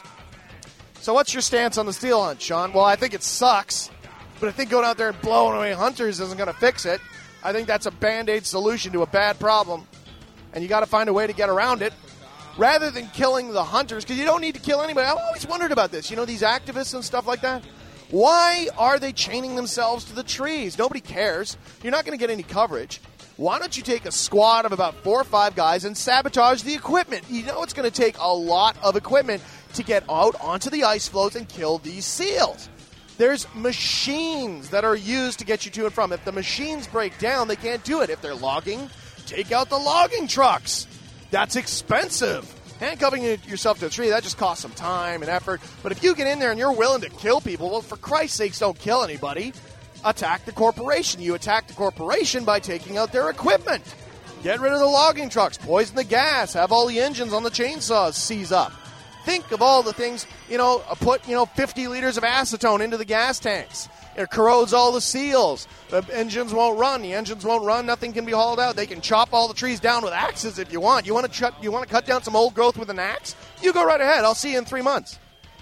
So what's your stance on the seal hunt, Sean? Well, I think it sucks, but I think going out there and blowing away hunters isn't going to fix it. I think that's a Band-Aid solution to a bad problem, and you got to find a way to get around it rather than killing the hunters, because you don't need to kill anybody. I've always wondered about this. You know, these activists and stuff like that, why are they chaining themselves to the trees? Nobody cares. You're not going to get any coverage. why don't you take a squad of about four or five guys and sabotage the equipment? You know it's going to take a lot of equipment to get out onto the ice floes and kill these seals. There's machines that are used to get you to and from. If the machines break down, they can't do it. If they're logging, take out the logging trucks. That's expensive. Handcuffing yourself to a tree, that just costs some time and effort. But if you get in there and you're willing to kill people, well, for Christ's sakes, don't kill anybody. Attack the corporation. You attack the corporation by taking out their equipment. Get rid of the logging trucks. Poison the gas. Have all the engines on the chainsaws seize up. Think of all the things, you know, put, you know, fifty liters of acetone into the gas tanks. It corrodes all the seals. The engines won't run. The engines won't run. Nothing can be hauled out. They can chop all the trees down with axes if you want. You want to ch- you want to cut down some old growth with an axe? You go right ahead. I'll see you in three months.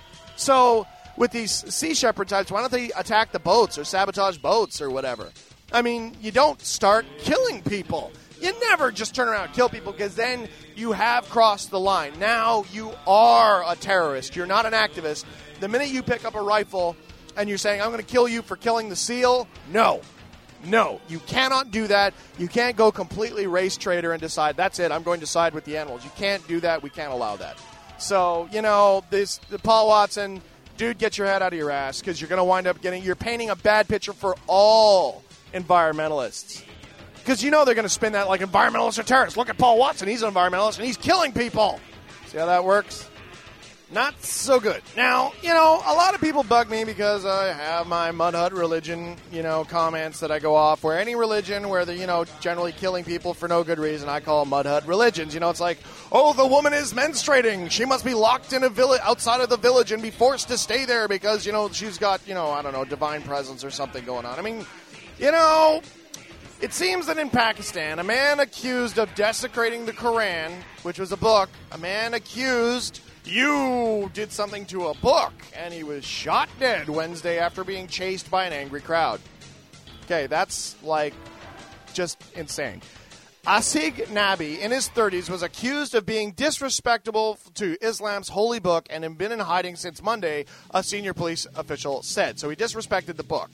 So with these Sea Shepherd types, why don't they attack the boats or sabotage boats or whatever? I mean, you don't start killing people. You never just turn around and kill people, because then you have crossed the line. Now you are a terrorist. You're not an activist. The minute you pick up a rifle and you're saying, I'm going to kill you for killing the seal, no. No, you cannot do that. You can't go completely race traitor and decide, that's it, I'm going to side with the animals. You can't do that. We can't allow that. So, you know, this the Paul Watson, dude, get your head out of your ass, because you're going to wind up getting, you're painting a bad picture for all environmentalists. Because you know they're going to spin that like environmentalists are terrorists. Look at Paul Watson. He's an environmentalist, and he's killing people. See how that works? Not so good. Now, you know, a lot of people bug me because I have my mud hut religion, you know, comments that I go off, where any religion where they're, you know, generally killing people for no good reason, I call mud hut religions. You know, it's like, oh, the woman is menstruating. She must be locked in a village outside of the village and be forced to stay there because, you know, she's got, you know, I don't know, divine presence or something going on. I mean, you know, it seems that in Pakistan, a man accused of desecrating the Quran, which was a book, a man accused you did something to a book, and he was shot dead Wednesday after being chased by an angry crowd. Okay, that's, like, just insane. Asig Nabi, in his thirties, was accused of being disrespectful to Islam's holy book and had been in hiding since Monday, a senior police official said. So he disrespected the book.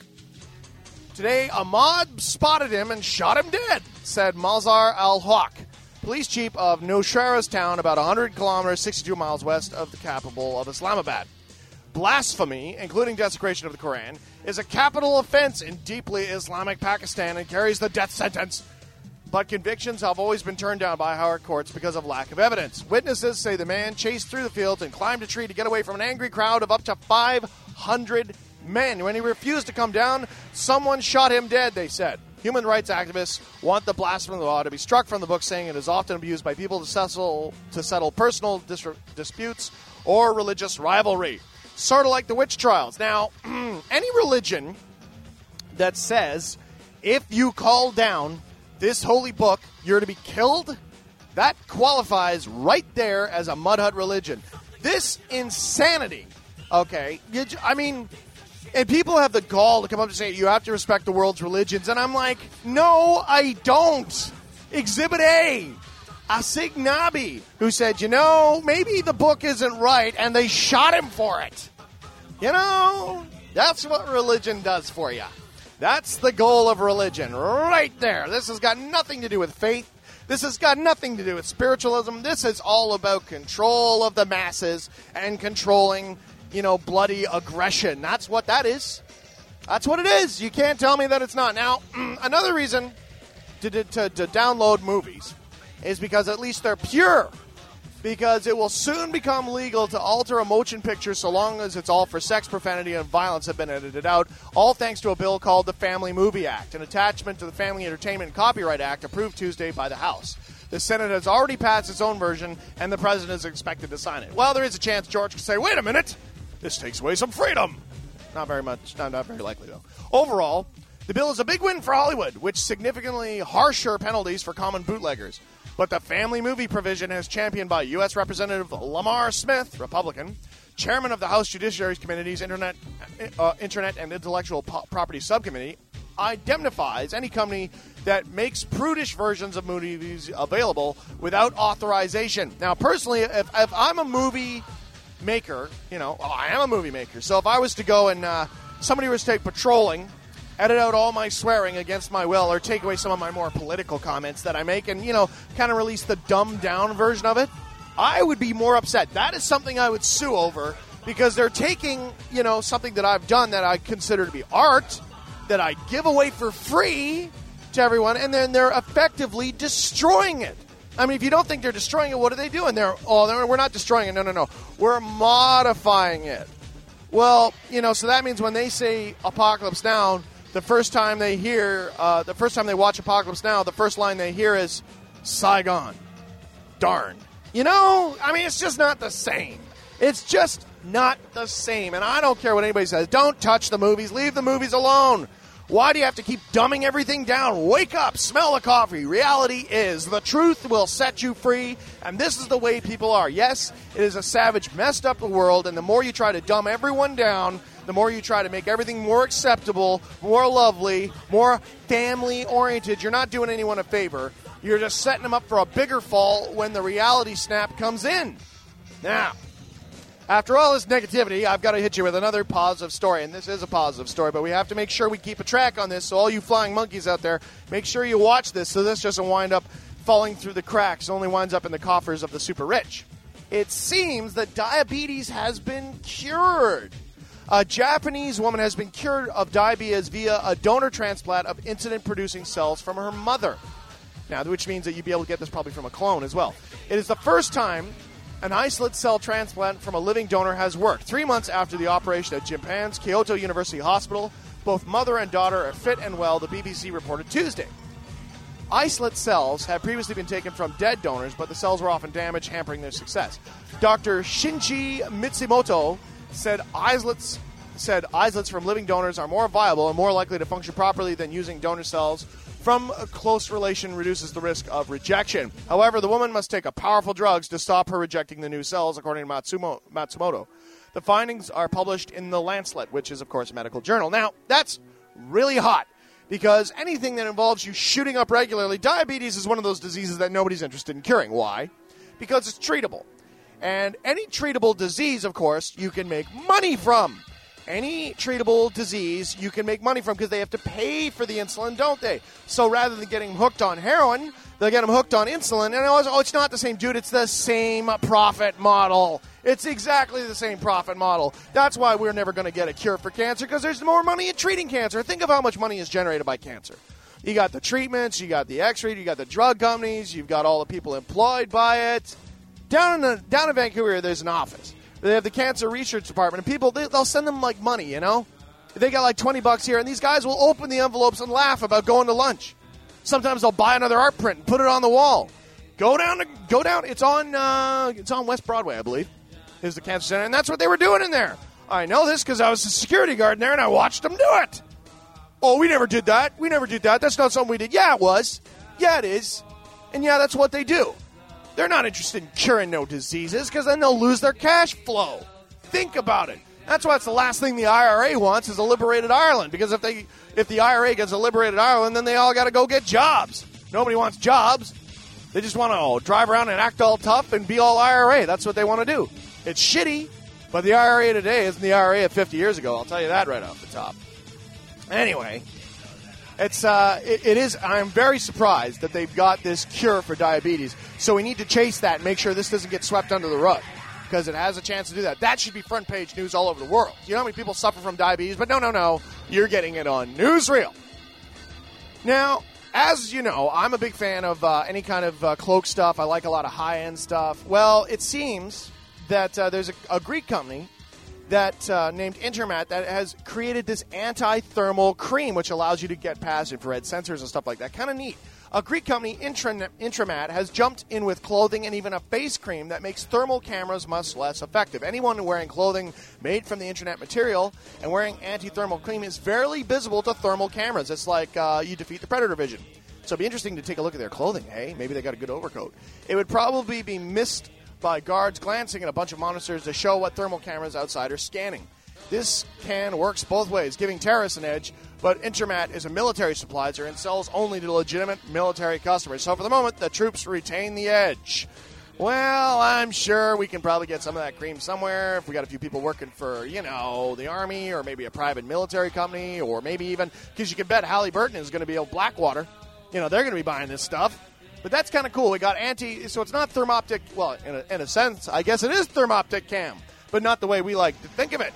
Today, a mob spotted him and shot him dead, said Mazhar al-Haq, police chief of Nowshera's town, about one hundred kilometers, sixty-two miles west of the capital of Islamabad. Blasphemy, including desecration of the Quran, is a capital offense in deeply Islamic Pakistan and carries the death sentence. But convictions have always been turned down by higher courts because of lack of evidence. Witnesses say the man chased through the fields and climbed a tree to get away from an angry crowd of up to five hundred men. When he refused to come down, someone shot him dead, they said. Human rights activists want the blasphemy law to be struck from the book, saying it is often abused by people to settle, to settle personal dis- disputes or religious rivalry. Sort of like the witch trials. Now, any religion that says if you call down this holy book, you're to be killed, that qualifies right there as a mud hut religion. This insanity, okay, you, I mean... And people have the gall to come up and say, you have to respect the world's religions. And I'm like, no, I don't. Exhibit A, Asig Nabi, who said, you know, maybe the book isn't right, and they shot him for it. You know, that's what religion does for you. That's the goal of religion right there. This has got nothing to do with faith. This has got nothing to do with spiritualism. This is all about control of the masses and controlling, you know, bloody aggression. That's what that is. That's what it is. You can't tell me that it's not. Now, another reason to, to, to download movies is because at least they're pure. Because it will soon become legal to alter a motion picture so long as it's all for sex, profanity, and violence have been edited out, all thanks to a bill called the Family Movie Act, an attachment to the Family Entertainment and Copyright Act approved Tuesday by the House. The Senate has already passed its own version, and the President is expected to sign it. Well, there is a chance George could say, wait a minute, this takes away some freedom. Not very much, not, not very likely, though. Overall, the bill is a big win for Hollywood, which significantly harsher penalties for common bootleggers. But the family movie provision is championed by U S Representative Lamar Smith, Republican, chairman of the House Judiciary Committee's Internet, uh, Internet and Intellectual po- Property Subcommittee, indemnifies any company that makes prudish versions of movies available without authorization. Now, personally, if, if I'm a movie maker, you know, well, I am a movie maker, so if I was to go and uh, somebody was to take patrolling edit out all my swearing against my will or take away some of my more political comments that I make and, you know, kind of release the dumbed-down version of it, I would be more upset. That is something I would sue over because they're taking, you know, something that I've done that I consider to be art, that I give away for free to everyone, and then they're effectively destroying it. I mean, if you don't think they're destroying it, what are they doing? They're, oh, they're, we're not destroying it. No, no, no. We're modifying it. Well, you know, so that means when they say Apocalypse Now, the first time they hear, uh, the first time they watch Apocalypse Now, the first line they hear is Saigon. Darn. You know, I mean, it's just not the same. It's just not the same. And I don't care what anybody says. Don't touch the movies. Leave the movies alone. Why do you have to keep dumbing everything down? Wake up. Smell the coffee. Reality is the truth will set you free. And this is the way people are. Yes, it is a savage, messed up world. And the more you try to dumb everyone down, the more you try to make everything more acceptable, more lovely, more family-oriented, you're not doing anyone a favor. You're just setting them up for a bigger fall when the reality snap comes in. Now, after all this negativity, I've got to hit you with another positive story, and this is a positive story, but we have to make sure we keep a track on this, so all you flying monkeys out there, make sure you watch this so this doesn't wind up falling through the cracks, it only winds up in the coffers of the super rich. It seems that diabetes has been cured. A Japanese woman has been cured of diabetes via a donor transplant of insulin-producing cells from her mother. Now, which means that you'd be able to get this probably from a clone as well. It is the first time an islet cell transplant from a living donor has worked. Three months after the operation at Japan's Kyoto University Hospital, both mother and daughter are fit and well, the B B C reported Tuesday. Islet cells have previously been taken from dead donors, but the cells were often damaged, hampering their success. Doctor Shinji Mitsumoto said islets said islets from living donors are more viable and more likely to function properly than using donor cells from a close relation reduces the risk of rejection. However, the woman must take a powerful drugs to stop her rejecting the new cells, according to Matsumo, Matsumoto. The findings are published in The Lancet, which is, of course, a medical journal. Now, that's really hot because anything that involves you shooting up regularly, diabetes is one of those diseases that nobody's interested in curing. Why? Because it's treatable. And any treatable disease, of course, you can make money from. Any treatable disease you can make money from because they have to pay for the insulin, don't they? So rather than getting them hooked on heroin, they'll get them hooked on insulin. And oh, it's not the same, dude. It's the same profit model. It's exactly the same profit model. That's why we're never going to get a cure for cancer because there's more money in treating cancer. Think of how much money is generated by cancer. You got the treatments, you got the x-ray, you got the drug companies, you've got all the people employed by it. Down in, the, down in Vancouver, there's an office. They have the cancer research department, and people, they, they'll send them, like, money, you know? They got, like, twenty bucks here, and these guys will open the envelopes and laugh about going to lunch. Sometimes they'll buy another art print and put it on the wall. Go down, to, go down. It's on, uh, it's on West Broadway, I believe, is the cancer center, and that's what they were doing in there. I know this because I was a security guard in there, and I watched them do it. Oh, we never did that. We never did that. That's not something we did. Yeah, it was. Yeah, it is. And, yeah, that's what they do. They're not interested in curing no diseases because then they'll lose their cash flow. Think about it. That's why it's the last thing the I R A wants is a liberated Ireland because if they if the I R A gets a liberated Ireland, then they all got to go get jobs. Nobody wants jobs. They just want to oh, drive around and act all tough and be all I R A. That's what they want to do. It's shitty, but the I R A today isn't the I R A of fifty years ago. I'll tell you that right off the top. Anyway, it's uh, it, it is. I'm very surprised that they've got this cure for diabetes. So we need to chase that and make sure this doesn't get swept under the rug because it has a chance to do that. That should be front page news all over the world. You know how many people suffer from diabetes? But no, no, no. You're getting it on Newsreel. Now, as you know, I'm a big fan of uh, any kind of uh, cloak stuff. I like a lot of high-end stuff. Well, it seems that uh, there's a, a Greek company that uh, named Intermat that has created this anti-thermal cream, which allows you to get past infrared sensors and stuff like that. Kind of neat. A Greek company, Intra- Intramat, has jumped in with clothing and even a face cream that makes thermal cameras much less effective. Anyone wearing clothing made from the Internet material and wearing anti-thermal cream is very visible to thermal cameras. It's like uh, you defeat the predator vision. So it'd be interesting to take a look at their clothing, hey? Maybe they got a good overcoat. It would probably be missed by guards glancing at a bunch of monitors to show what thermal cameras outside are scanning. This can works both ways, giving terrorists an edge, but Intermat is a military supplier and sells only to legitimate military customers. So for the moment, the troops retain the edge. Well, I'm sure we can probably get some of that cream somewhere if we got a few people working for, you know, the Army or maybe a private military company or maybe even, because you can bet Halliburton is going to be old Blackwater. You know, they're going to be buying this stuff. But that's kind of cool. We got anti, so it's not thermoptic, well, in a, in a sense, I guess it is thermoptic cam, but not the way we like to think of it.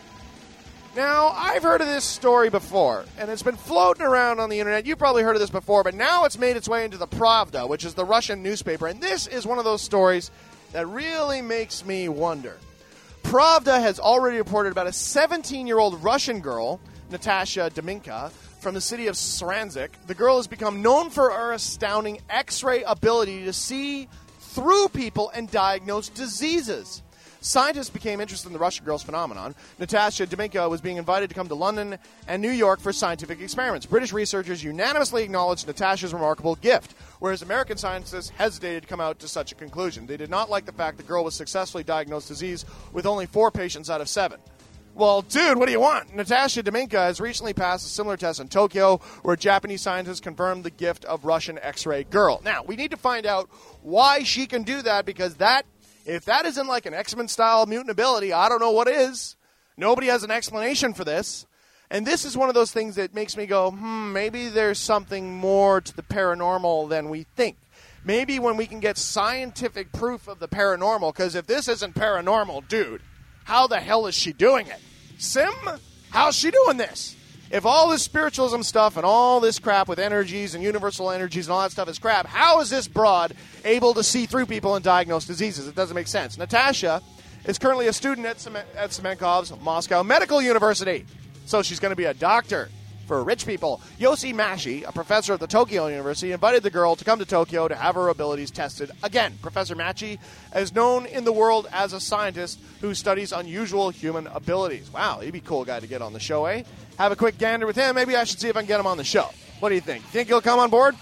Now, I've heard of this story before, and it's been floating around on the internet. You've probably heard of this before, but now it's made its way into the Pravda, which is the Russian newspaper, and this is one of those stories that really makes me wonder. Pravda has already reported about a seventeen-year-old Russian girl, Natasha Dominka, from the city of Saransk. The girl has become known for her astounding X-ray ability to see through people and diagnose diseases. Scientists became interested in the Russian girl's phenomenon. Natasha Dominka was being invited to come to London and New York for scientific experiments. British researchers unanimously acknowledged Natasha's remarkable gift, whereas American scientists hesitated to come out to such a conclusion. They did not like the fact the girl was successfully diagnosed disease with only four patients out of seven. Well, dude, what do you want? Natasha Dominka has recently passed a similar test in Tokyo, where Japanese scientists confirmed the gift of Russian X-ray girl. Now, we need to find out why she can do that, because that If that isn't like an X-Men style mutant ability, I don't know what is. Nobody has an explanation for this. And this is one of those things that makes me go, hmm, maybe there's something more to the paranormal than we think. Maybe when we can get scientific proof of the paranormal, because if this isn't paranormal, dude, how the hell is she doing it? Sim? How's she doing this? If all this spiritualism stuff and all this crap with energies and universal energies and all that stuff is crap, how is this broad able to see through people and diagnose diseases? It doesn't make sense. Natasha is currently a student at, Sem- at Semenkov's Moscow Medical University, so she's going to be a doctor for rich people. Yossi Mashi, a professor at the Tokyo University, invited the girl to come to Tokyo to have her abilities tested again. Professor Machi is known in the world as a scientist who studies unusual human abilities. Wow, he'd be a cool guy to get on the show, eh? Have a quick gander with him. Maybe I should see if I can get him on the show. What do you think? Think he'll come on board?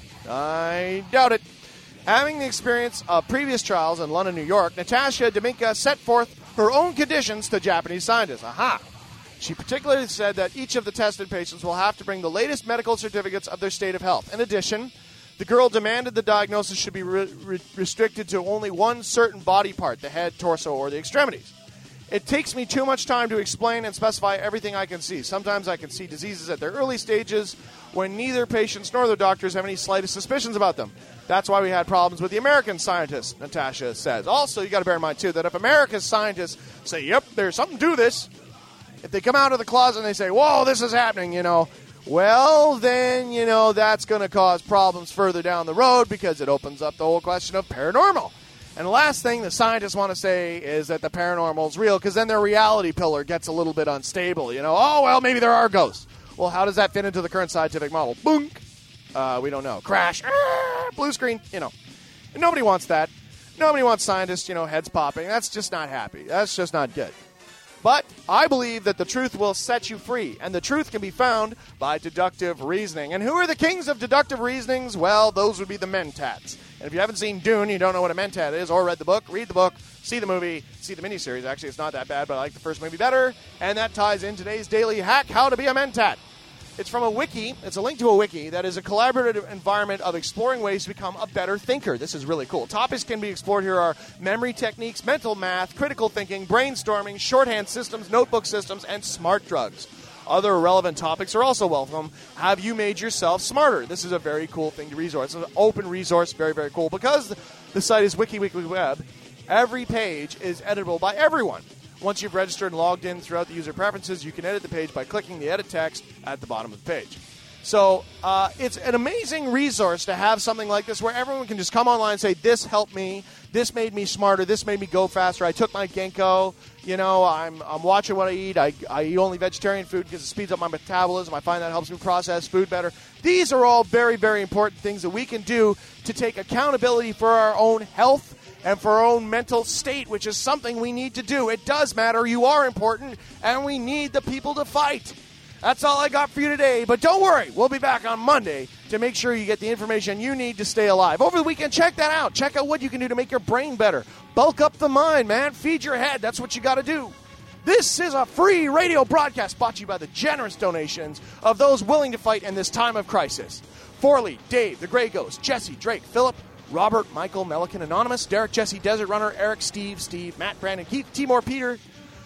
I doubt it. Having the experience of previous trials in London, New York, Natasha Dominka set forth her own conditions to Japanese scientists. Aha! She particularly said that each of the tested patients will have to bring the latest medical certificates of their state of health. In addition, the girl demanded the diagnosis should be re- re- restricted to only one certain body part, the head, torso, or the extremities. It takes me too much time to explain and specify everything I can see. Sometimes I can see diseases at their early stages when neither patients nor their doctors have any slightest suspicions about them. That's why we had problems with the American scientists, Natasha says. Also, you got to bear in mind, too, that if America's scientists say, yep, there's something to this, if they come out of the closet and they say, whoa, this is happening, you know, well, then, you know, that's going to cause problems further down the road because it opens up the whole question of paranormal. And the last thing the scientists want to say is that the paranormal is real, because then their reality pillar gets a little bit unstable, you know. Oh, well, maybe there are ghosts. Well, how does that fit into the current scientific model? Boonk. Uh, we don't know. Crash. Ah, blue screen, you know. And nobody wants that. Nobody wants scientists, you know, heads popping. That's just not happy. That's just not good. But I believe that the truth will set you free, and the truth can be found by deductive reasoning. And who are the kings of deductive reasonings? Well, those would be the Mentats. And if you haven't seen Dune, you don't know what a Mentat is, or read the book, read the book, see the movie, see the miniseries. Actually, it's not that bad, but I like the first movie better. And that ties in today's daily hack, how to be a Mentat. It's from a wiki. It's a link to a wiki that is a collaborative environment of exploring ways to become a better thinker. This is really cool. Topics can be explored here are memory techniques, mental math, critical thinking, brainstorming, shorthand systems, notebook systems, and smart drugs. Other relevant topics are also welcome. Have you made yourself smarter? This is a very cool thing to resource. It's an open resource, very, very cool. Because the site is WikiWikiWeb, every page is editable by everyone. Once you've registered and logged in throughout the user preferences, you can edit the page by clicking the edit text at the bottom of the page. So uh, it's an amazing resource to have something like this where everyone can just come online and say, this helped me, this made me smarter, this made me go faster, I took my Ginkgo, you know, I'm I'm watching what I eat, I, I eat only vegetarian food because it speeds up my metabolism, I find that helps me process food better. These are all very, very important things that we can do to take accountability for our own health and for our own mental state, which is something we need to do. It does matter, you are important, and we need the people to fight. That's all I got for you today, but don't worry, we'll be back on Monday to make sure you get the information you need to stay alive. Over the weekend, check that out. Check out what you can do to make your brain better. Bulk up the mind, man. Feed your head. That's what you got to do. This is a free radio broadcast brought to you by the generous donations of those willing to fight in this time of crisis. Forley, Dave, The Grey Ghost, Jesse, Drake, Philip, Robert, Michael, Melican, Anonymous, Derek, Jesse, Desert Runner, Eric, Steve, Steve, Matt, Brandon, Keith, Timor, Peter,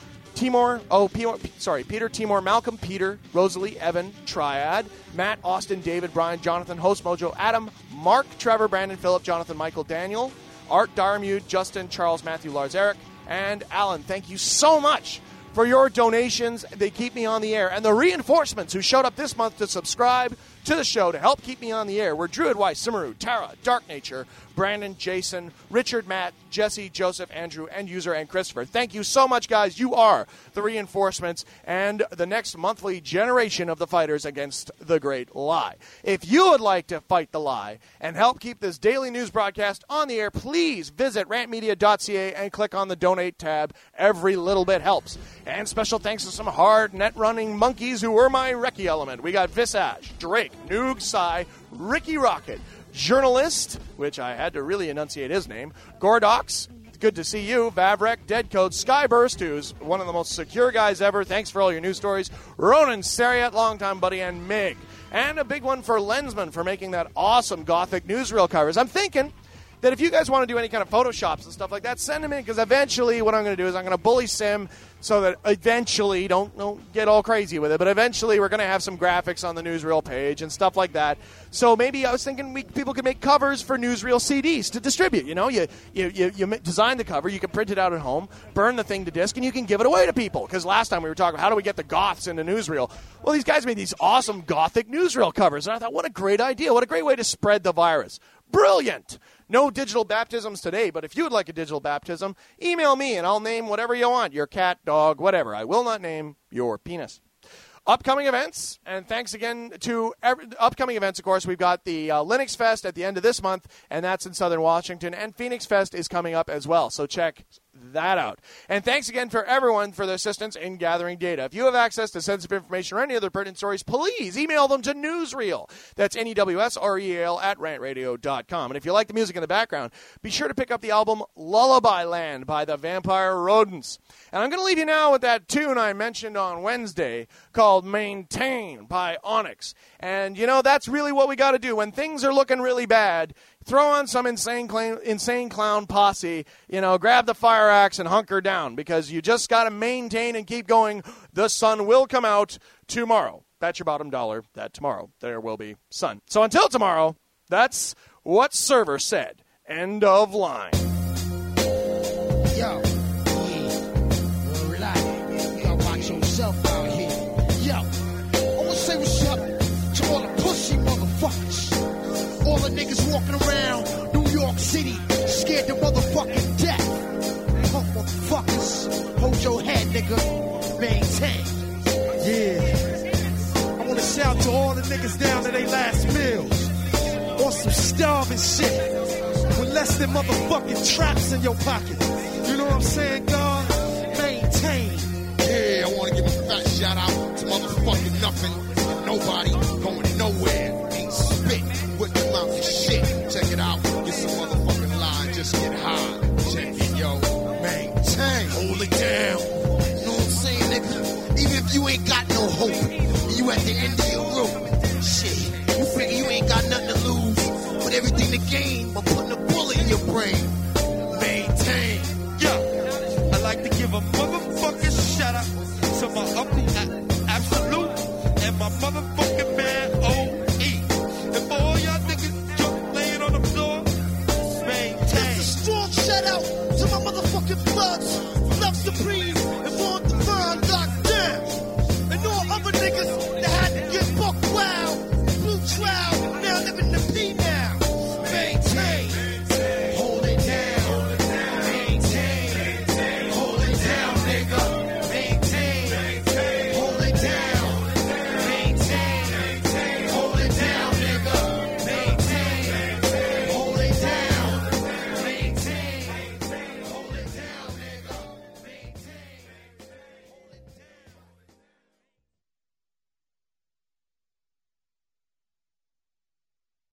Timor, oh, P- sorry, Peter, Timor, Malcolm, Peter, Rosalie, Evan, Triad, Matt, Austin, David, Brian, Jonathan, Host Mojo, Adam, Mark, Trevor, Brandon, Philip, Jonathan, Michael, Daniel, Art, Darmude, Justin, Charles, Matthew, Lars, Eric, and Alan. Thank you so much for your donations. They keep me on the air. And the reinforcements who showed up this month to subscribe to the show to help keep me on the air were Druid Weiss, Simaru, Tara, Dark Nature, Brandon, Jason, Richard, Matt, Jesse, Joseph, Andrew, and User, and Christopher. Thank you so much, guys. You are the reinforcements and the next monthly generation of the fighters against the great lie. If you would like to fight the lie and help keep this daily news broadcast on the air, please visit rant media dot c a and click on the donate tab. Every little bit helps. And special thanks to some hard net-running monkeys who were my recce element. We got Visage, Drake, Noog, Sai, Ricky Rocket, Journalist, which I had to really enunciate his name, Gordox, good to see you, Vavrek, Deadcode, Skyburst, who's one of the most secure guys ever, thanks for all your news stories, Ronan, Sariat, longtime buddy, and Mig. And a big one for Lensman for making that awesome Gothic newsreel covers. I'm thinking that if you guys want to do any kind of Photoshops and stuff like that, send them in, because eventually what I'm going to do is I'm going to bully Sim so that eventually, don't, don't get all crazy with it, but eventually we're going to have some graphics on the newsreel page and stuff like that. So maybe I was thinking we, people could make covers for newsreel C Ds to distribute. You know, you, you, you, you design the cover, you can print it out at home, burn the thing to disc, and you can give it away to people. Because last time we were talking about how do we get the goths into newsreel. Well, these guys made these awesome Gothic newsreel covers, and I thought, what a great idea. What a great way to spread the virus. Brilliant. No digital baptisms today, but if you would like a digital baptism, email me and I'll name whatever you want, your cat, dog, whatever. I will not name your penis. Upcoming events, and thanks again to every, upcoming events, of course, we've got the uh, Linux Fest at the end of this month, and that's in Southern Washington, and Phoenix Fest is coming up as well, so check that out. And thanks again for everyone for their assistance in gathering data. If you have access to sensitive information or any other pertinent stories, please email them to Newsreel. That's N E W S R E A L at rant radio dot com. And if you like the music in the background, be sure to pick up the album Lullaby Land by the Vampire Rodents. And I'm going to leave you now with that tune I mentioned on Wednesday called Maintain by Onyx. And, you know, that's really what we got to do. When things are looking really bad, throw on some insane clown, insane clown posse, you know, grab the fire axe and hunker down, because you just got to maintain and keep going. The sun will come out tomorrow. Bet your bottom dollar that tomorrow there will be sun. So until tomorrow, that's what Server said. End of line. Yo, yeah, relax. You gotta watch yourself out here. Yo, I wanna say what's up to all the pussy motherfuckers. All the niggas walking around New York City, scared to motherfucking death. Punk motherfuckers, hold your head, nigga. Maintain. Yeah. I wanna shout to all the niggas down to their last meals. On some starving shit. With less than motherfucking traps in your pocket. You know what I'm saying, God? Maintain. Yeah, I wanna give a fat shout out to motherfucking nothing. Nobody going nowhere. Ain't spit with the mouth of shit. Check it out. Get some motherfucking line. Just get high. Check it, yo. Maintain. Hold it down. You know what I'm saying, nigga? Even if you ain't got no hope, you at the end of your rope. Shit. You figure you ain't got nothing to lose, but everything to gain by putting a bullet in your brain. Maintain. Yo, I like to give a motherfucking shout out to my uncle A- Absolute and my motherfucking man O E. And for all y'all niggas drunk laying on the floor, maintain. That's a strong shout out to my motherfucking thugs. Love Supreme.